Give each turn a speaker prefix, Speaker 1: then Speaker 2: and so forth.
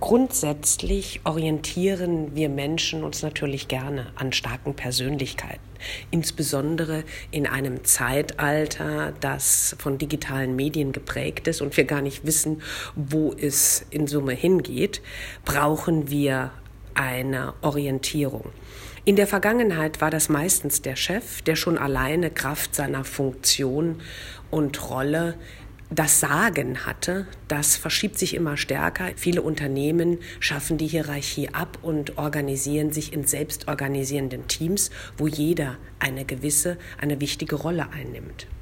Speaker 1: Grundsätzlich orientieren wir Menschen uns natürlich gerne an starken Persönlichkeiten, insbesondere in einem Zeitalter, das von digitalen Medien geprägt ist und wir gar nicht wissen, wo es in Summe hingeht, brauchen wir eine Orientierung. In der Vergangenheit war das meistens der Chef, der schon alleine Kraft seiner Funktion und Rolle das Sagen hatte. Das verschiebt sich immer stärker. Viele Unternehmen schaffen die Hierarchie ab und organisieren sich in selbstorganisierenden Teams, wo jeder eine wichtige Rolle einnimmt.